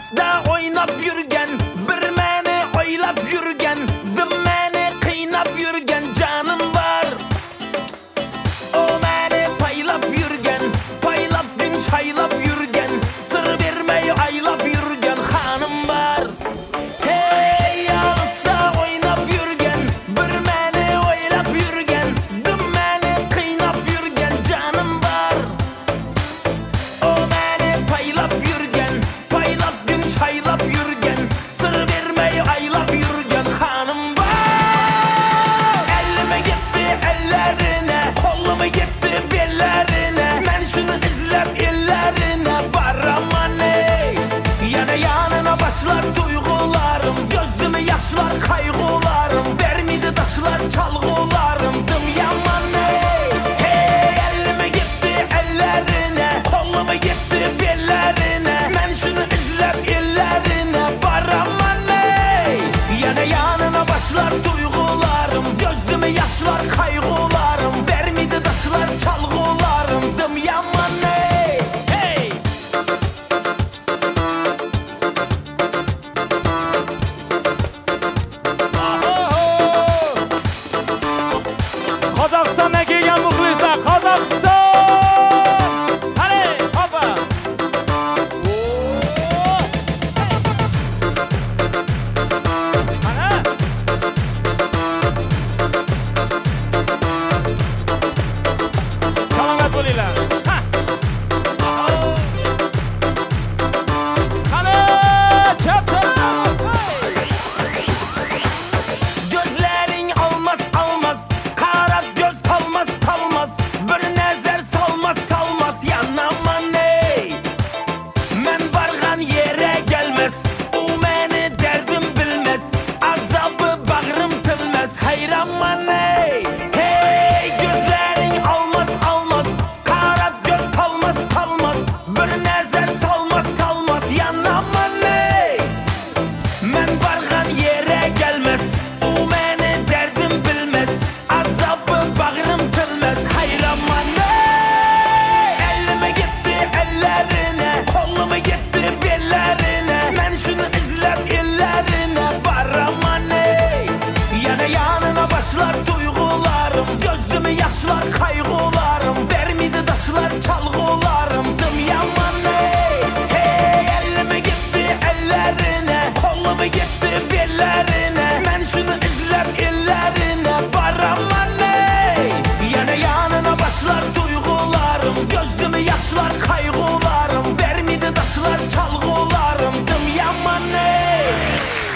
Yalnızda oynap yürgen, bir məni oylap yürgen, dim məni qiynap yürgen canım var. O məni paylap yürgen, paylap gün çaylap yürgen, sır vermey aylap yürgen hanım var. Hey, yalnızda oynap yürgen, bir məni oylap yürgen, dim məni qiynap yürgen canım var. O məni paylap yürgen, paylap gün çaylap yürgen, sır vermey aylap yürgen hanım var. Ellime gitti ellerine, kollumu gitti bellerine, ben şunu izlep ellerine varamam ey. Yana yanına başlar duygularım, gözümü yaşlar kaygılarım, vermedi taşlar çalgılarım, dım yaman ey. Hey, ellime gitti ellerine, kollumu gitti bellerine,